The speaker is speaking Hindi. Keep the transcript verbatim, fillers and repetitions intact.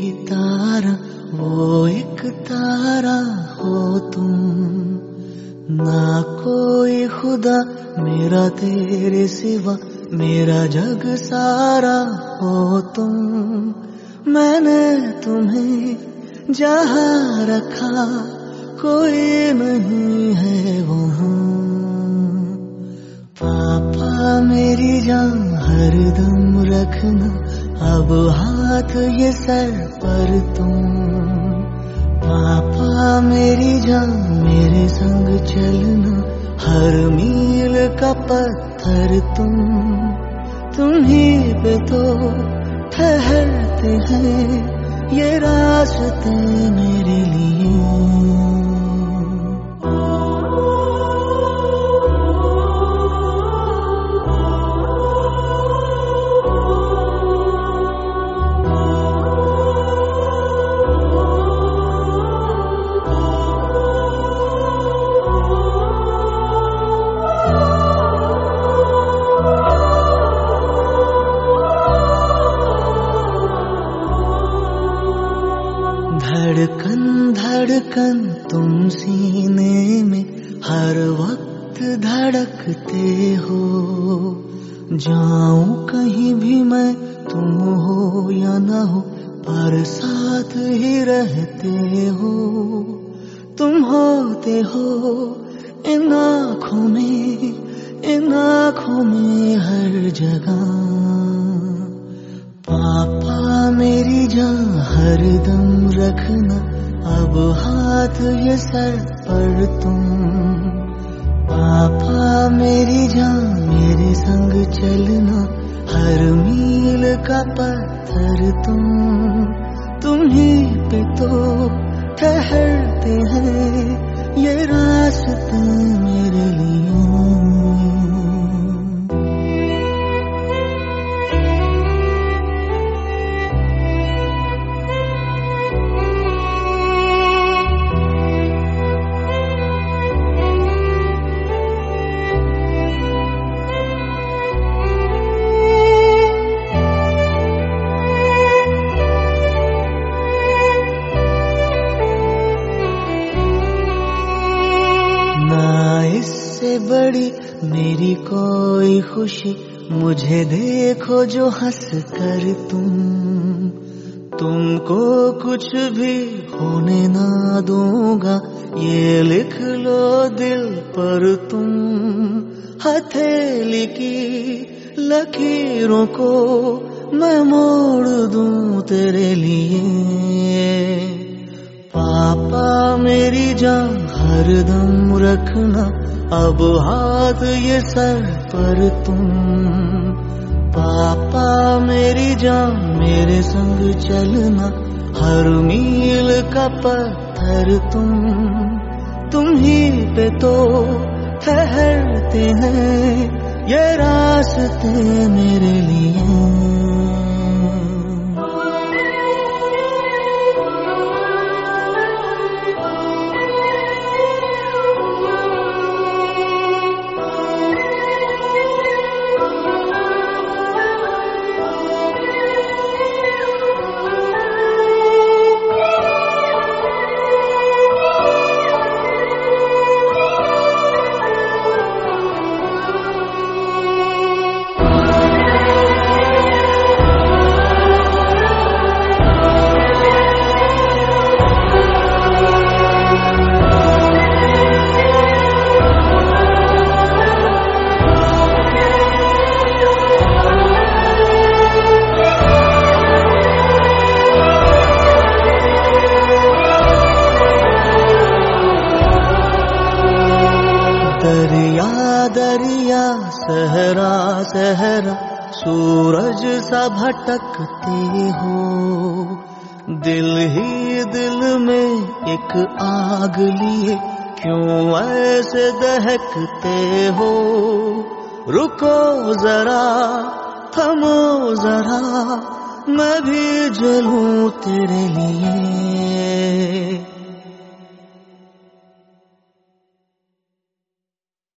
तारा वो एक तारा हो तुम, ना कोई खुदा मेरा तेरे सिवा, मेरा जग सारा हो तुम। मैंने तुम्हें जहाँ रखा कोई नहीं है वहाँ। पापा मेरी जान हरदम रखना, अब हाथ ये सर पर तुम। पापा मेरी जान मेरे संग चलना, हर मील का पत्थर तुम। तुम्हीं पे तो ठहरते हैं ये रास्ते मेरे लिए। धड़कन धड़कन तुम सीने में हर वक्त धड़कते हो। जाऊं कहीं भी मैं तुम हो या न हो, पर साथ ही रहते हो। तुम होते हो इन आँखों में, इन आँखों में हर जगह। पापा मेरी जान हरदम रखना, अब हाथ ये सर पर तुम। पापा मेरी जान मेरे संग चलना, हर मील का पत्थर तुम। तुम्हीं पे तो ठहरते हैं ये रास्ते मेरे लिए। इससे बड़ी मेरी कोई खुशी, मुझे देखो जो हंस कर तुम। तुमको कुछ भी होने ना दूंगा, ये लिख लो दिल पर तुम। हथेली की लकीरों को मैं मोड़ दूं तेरे लिए। पापा मेरी जान हरदम रखना, अब हाथ ये सर पर तुम। पापा मेरी जान मेरे संग चलना, हर मील का पत्थर तुम। तुम्हीं पे तो ठहरते हैं ये रास्ते मेरे लिए। दरिया दरिया सहरा सहरा सूरज सा भटकते हो। दिल ही दिल में एक आग लिए क्यों ऐसे दहकते हो। रुको जरा थमो जरा मैं भी जलूं तेरे लिए।